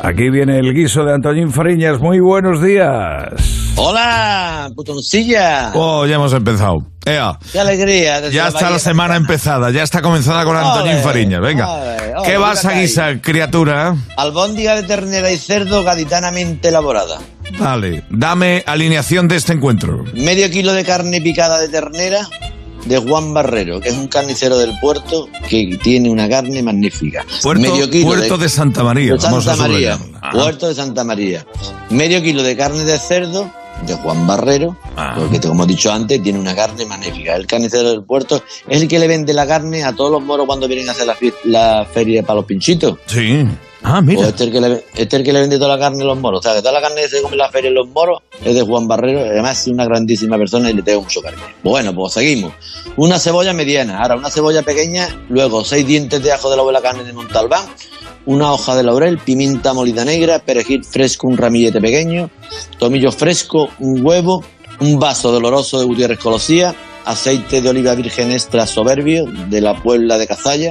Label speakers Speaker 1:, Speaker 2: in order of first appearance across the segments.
Speaker 1: Aquí viene el guiso de Antoñín Fariñas. Muy buenos días.
Speaker 2: ¡Hola, putoncilla!
Speaker 3: Oh, ya hemos empezado. ¡Ea!
Speaker 2: ¡Qué alegría!
Speaker 3: Ya está la semana empezada, ya está comenzada con Antoñín Fariñas. Venga, ¿qué vas a guisar, criatura?
Speaker 2: Albóndiga de ternera y cerdo gaditanamente elaborada.
Speaker 3: Vale, dame alineación de este encuentro.
Speaker 2: Medio kilo de carne picada de ternera de Juan Barrero, que es un carnicero del puerto que tiene una carne magnífica.
Speaker 3: Puerto de Santa María.
Speaker 2: De Santa María. Puerto de Santa María. Medio kilo de carne de cerdo de Juan Barrero, porque como he dicho antes, tiene una carne magnífica. El carnicero del puerto es el que le vende la carne a todos los moros cuando vienen a hacer la feria para los pinchitos.
Speaker 3: Sí. Ah, mira.
Speaker 2: Pues este es el que le vende toda la carne a los moros. O sea, que toda la carne que se come en la feria de los moros es de Juan Barrero. Además es una grandísima persona y le tengo mucho cariño. Bueno, pues seguimos. Una cebolla mediana, ahora una cebolla pequeña, luego 6 dientes de ajo de la buena carne de Montalbán, una hoja de laurel, pimienta molida negra, perejil fresco, un ramillete pequeño, tomillo fresco, un huevo, un vaso doloroso de Gutiérrez Colosía, aceite de oliva virgen extra soberbio de la Puebla de Cazalla,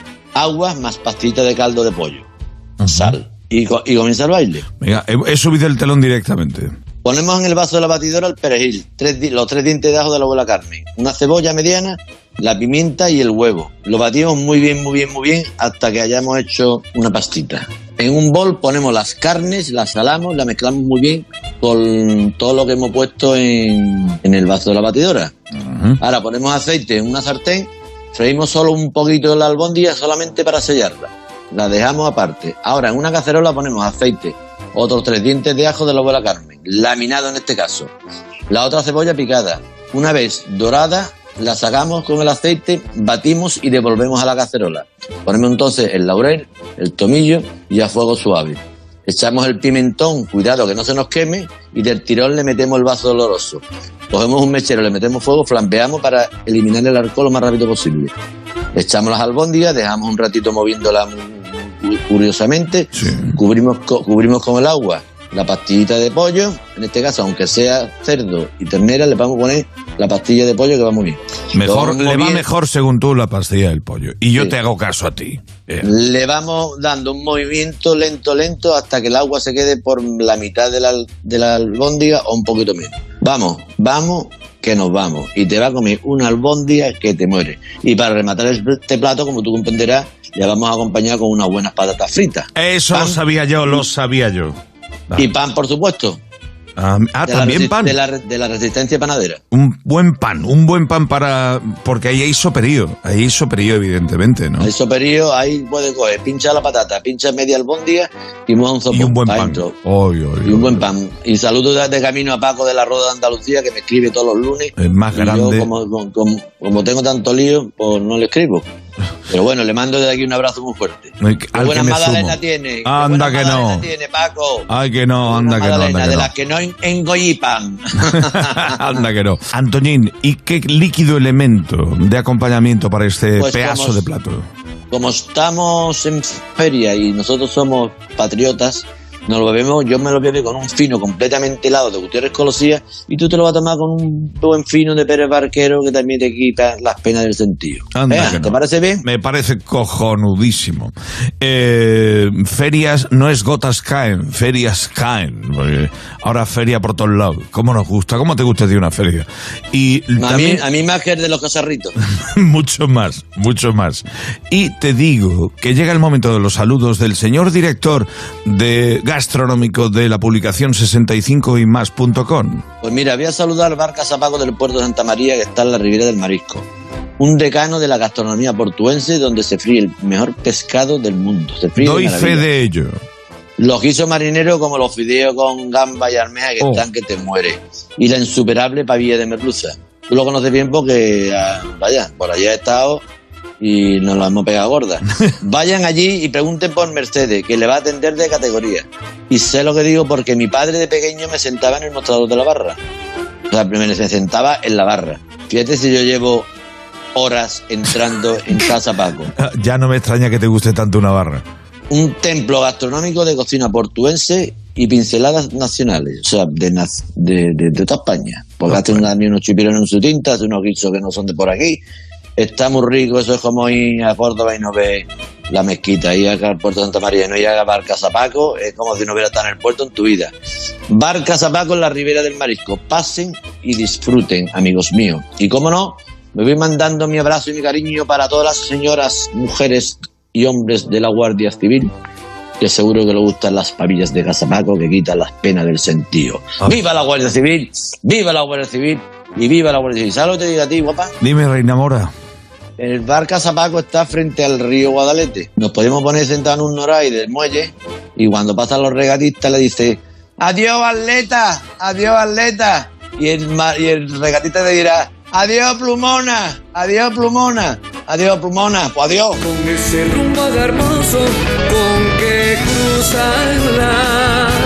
Speaker 2: agua más pastita de caldo de pollo, sal y comienza el baile.
Speaker 3: Venga, he subido el telón directamente.
Speaker 2: Ponemos en el vaso de la batidora el perejil, los 3 dientes de ajo de la buena carne, una cebolla mediana, la pimienta y el huevo. Lo batimos muy bien hasta que hayamos hecho una pastita. En un bol ponemos las carnes, las salamos, la mezclamos muy bien con todo lo que hemos puesto en el vaso de la batidora. Ahora ponemos aceite en una sartén, freímos solo un poquito de la albóndiga solamente para sellarla. La dejamos aparte. Ahora en una cacerola ponemos aceite, otros 3 dientes de ajo de la buena carne, laminado en este caso, la otra cebolla picada. Una vez dorada, la sacamos con el aceite, batimos y devolvemos a la cacerola. Ponemos entonces el laurel, el tomillo y a fuego suave. Echamos el pimentón, cuidado que no se nos queme, y del tirón le metemos el vaso doloroso. Cogemos un mechero, le metemos fuego, flambeamos para eliminar el alcohol lo más rápido posible. Echamos las albóndigas, dejamos un ratito moviéndola curiosamente, sí. Cubrimos con el agua la pastillita de pollo, en este caso, aunque sea cerdo y ternera, le vamos a poner la pastilla de pollo que va muy bien.
Speaker 3: Le va mejor según tú la pastilla del pollo. Y yo te hago caso a ti.
Speaker 2: Le vamos dando un movimiento lento hasta que el agua se quede por la mitad de la albóndiga o un poquito menos. Vamos, que nos vamos. Y te va a comer una albóndiga que te muere. Y para rematar este plato, como tú comprenderás, le vamos a acompañar con unas buenas patatas fritas.
Speaker 3: Eso
Speaker 2: pan,
Speaker 3: lo sabía yo.
Speaker 2: Y pan, por supuesto.
Speaker 3: También pan.
Speaker 2: De la resistencia panadera.
Speaker 3: Un buen pan para... Porque ahí hay soperío, evidentemente, ¿no?
Speaker 2: Hay soperío, ahí puedes coger, pincha la patata, pincha media albóndiga y moja un sopón.
Speaker 3: Y un buen pan.
Speaker 2: Y un buen pan. Y saludo de camino a Paco de la Rueda de Andalucía, que me escribe todos los lunes.
Speaker 3: Es más grande.
Speaker 2: Yo, como tengo tanto lío, pues no le escribo. Pero bueno, le mando desde aquí un abrazo muy fuerte.
Speaker 3: ¿Qué
Speaker 2: buena magdalena tiene?
Speaker 3: Anda que no.
Speaker 2: Tiene, Paco?
Speaker 3: Ay, que no, anda que no.
Speaker 2: De las que no engollipan.
Speaker 3: Anda que no. Antoñín, ¿y qué líquido elemento de acompañamiento para este pedazo de plato? Como
Speaker 2: estamos en feria y nosotros somos patriotas, nos lo bebemos, yo me lo bebo con un fino completamente helado de Gutiérrez Colosía y tú te lo vas a tomar con un buen fino de Pérez Barquero que también te quita las penas del sentido. ¿Te parece bien?
Speaker 3: Me parece cojonudísimo. Ferias no es gotas caen, ferias caen. Ahora feria por todos lados. ¿Cómo nos gusta? ¿Cómo te gusta de una feria? Y también,
Speaker 2: a mí más que el de los cacharritos.
Speaker 3: mucho más. Y te digo que llega el momento de los saludos del señor director de gastronómico de la publicación 65ymas.com.
Speaker 2: Pues mira, voy a saludar al bar Casapago del puerto de Santa María, que está en la Ribera del Marisco. Un decano de la gastronomía portuense donde se fríe el mejor pescado del mundo.
Speaker 3: Doy fe de ello.
Speaker 2: Los guisos marineros como los fideos con gamba y almeja que están que te muere. Y la insuperable pavilla de merluza. Tú lo conoces bien porque, por allá he estado y nos la hemos pegado gorda. Vayan allí y pregunten por Mercedes, que le va a atender de categoría. Y sé lo que digo porque mi padre de pequeño me sentaba en el mostrador de la barra. O sea, me sentaba en la barra. Fíjate si yo llevo horas entrando en Casa Paco.
Speaker 3: Ya no me extraña que te guste tanto una barra.
Speaker 2: Un templo gastronómico de cocina portuense y pinceladas nacionales, o sea, de toda España. Porque hace unos chipirones en su tinta, hace unos guisos que no son de por aquí. está muy rico, eso es como ir a Córdoba y no ver la mezquita, ir al puerto de Santa María y no ir a Bar Casapaco, es como si no hubiera estado en el puerto en tu vida. Bar Casapaco en la Ribera del Marisco, pasen y disfruten, amigos míos. Y cómo no, me voy mandando mi abrazo y mi cariño para todas las señoras, mujeres y hombres de la Guardia Civil, que seguro que le gustan las pavillas de Casapaco que quitan las penas del sentido. ¡Viva la Guardia Civil! ¡Viva la Guardia Civil! Y viva la Guardia Civil. ¿Sabes lo que te digo a ti, guapa?
Speaker 3: Dime, Reina Mora.
Speaker 2: El bar Casapaco está frente al río Guadalete. Nos podemos poner sentados en un noray del muelle y cuando pasan los regatistas le dice: ¡adiós, atleta! ¡Adiós, atleta! Y el regatista te dirá: ¡adiós, plumona! ¡Adiós, plumona! ¡Adiós, plumona! ¡Pues adiós!
Speaker 4: Con ese rumbo hermoso con que cruzan la